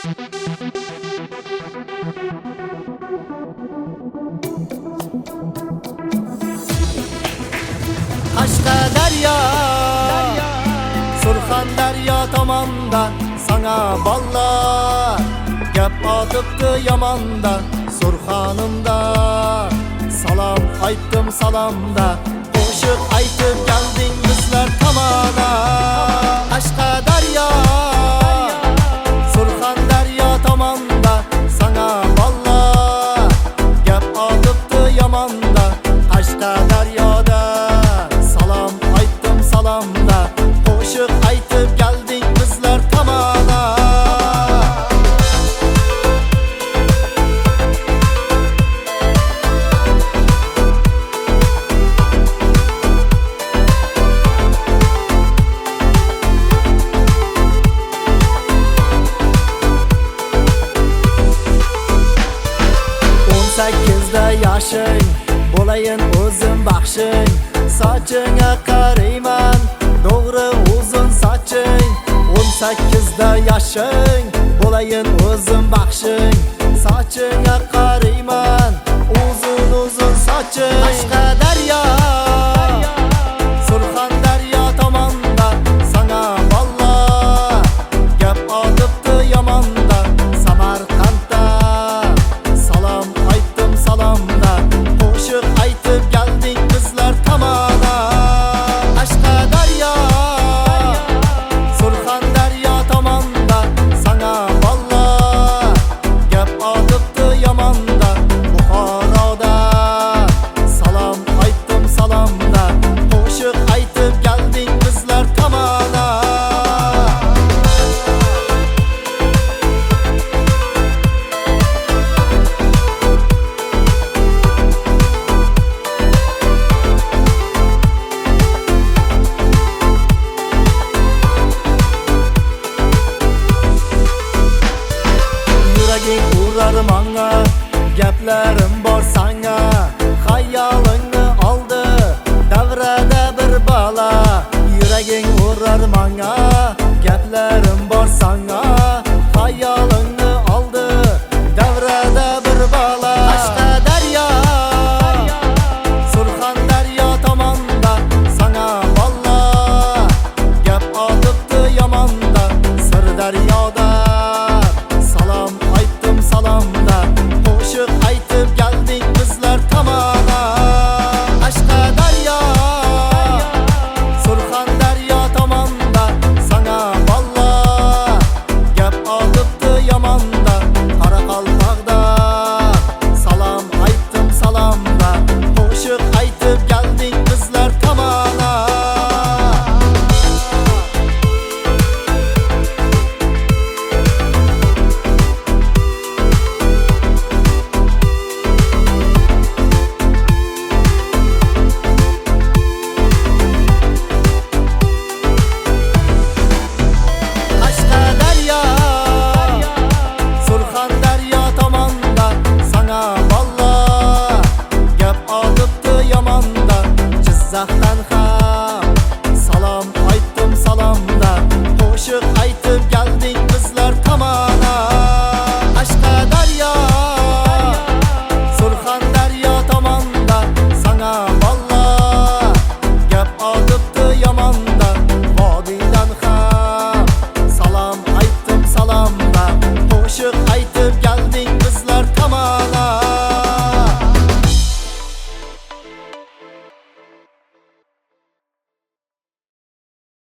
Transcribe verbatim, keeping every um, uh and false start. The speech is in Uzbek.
Qashqadaryo, Surxondaryo tomonda sana ballar gap otibdi yomonda. Surxonimda salom aytdim salomda, qo'shiq aytib kelding bizlar tomona. Qashqadaryo, Surxondaryo tomonda sana ballar gap otibdi yomonda. Qashqadaryoda salom aytdim salomda, qo'shiq aytib kelding bizlar tomona. o'n sakkizda yoshing, bo'layin o'zim baxshing. Sochingga qarayman, to'g'ri uzun soching. o'n sakkizda yoshing, bo'layin o'zim baxshing. Sochingga qarayman, uzun uzun soching. Qashqadaryo, Surxondaryo tomonda sana ballar gap otibdi yomonda. Samarqandda salom aytdim salomda, qo'shiq aytib kelding bizlar tomona. Qashqadaryo, Surxondaryo tomonda sana ballar gap otibdi yomonda. Buxoroda salom aytdim salomda, qo'shiq aytib kelding bizlar tomona. Yuraging urar manga, gaplarim